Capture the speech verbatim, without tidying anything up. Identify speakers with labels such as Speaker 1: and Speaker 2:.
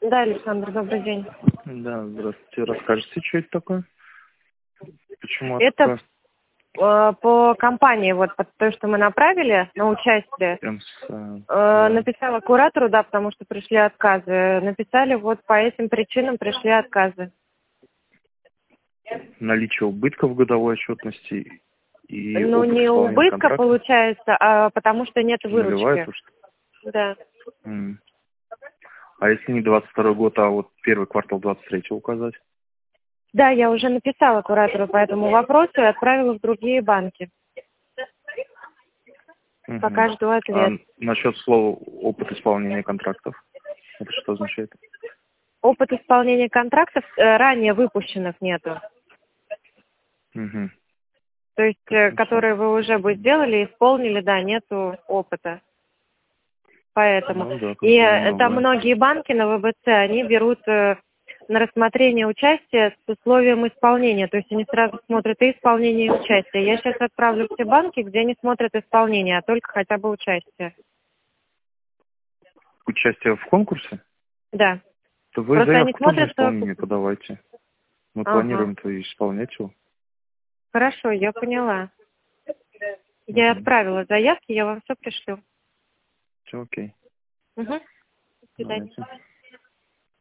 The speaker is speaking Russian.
Speaker 1: Да, Александр, добрый день.
Speaker 2: Да, здравствуйте. Расскажите, что это такое? Почему
Speaker 1: Это
Speaker 2: отказ?
Speaker 1: э, по компании, вот по той, что мы направили на участие,
Speaker 2: Прям с, э,
Speaker 1: э,
Speaker 2: да.
Speaker 1: написала куратору, да, потому что пришли отказы. Написали вот по этим причинам пришли отказы.
Speaker 2: Наличие убытков в годовой отчетности и
Speaker 1: Ну,
Speaker 2: опыт
Speaker 1: не
Speaker 2: исполнения
Speaker 1: убытка
Speaker 2: контракта.
Speaker 1: получается, а потому что нет
Speaker 2: Нулевая
Speaker 1: выручки.
Speaker 2: то, что...
Speaker 1: Да.
Speaker 2: М. А если не двадцать второй год, а вот первый квартал двадцать третьего указать?
Speaker 1: Да, я уже написала куратору по этому вопросу и отправила в другие банки.
Speaker 2: Мгм.
Speaker 1: Пока жду
Speaker 2: А
Speaker 1: ответ.
Speaker 2: насчет слова опыт исполнения контрактов, это что означает?
Speaker 1: Опыт исполнения контрактов э, ранее выпущенных нету.
Speaker 2: Угу.
Speaker 1: То есть, э, которые вы уже бы сделали, исполнили, да, нету опыта. Поэтому.
Speaker 2: Ну да, как
Speaker 1: И
Speaker 2: бы
Speaker 1: э, там
Speaker 2: бывает.
Speaker 1: многие банки на вэ бэ цэ, они берут э, на рассмотрение участия с условием исполнения. То есть они сразу смотрят и исполнение, и участие. Я сейчас отправлю все банки, где не смотрят исполнение, а только хотя бы участие.
Speaker 2: Участие в конкурсе?
Speaker 1: Да.
Speaker 2: То вы
Speaker 1: Просто они
Speaker 2: заявку тоже на
Speaker 1: смотрят... э,
Speaker 2: исполнение подавайте. Мы
Speaker 1: Ага.
Speaker 2: планируем-то исполнять его.
Speaker 1: Хорошо, я поняла. Я
Speaker 2: Угу.
Speaker 1: отправила заявки, я вам все пришлю.
Speaker 2: Все окей.
Speaker 1: Угу. До свидания.
Speaker 2: Давайте.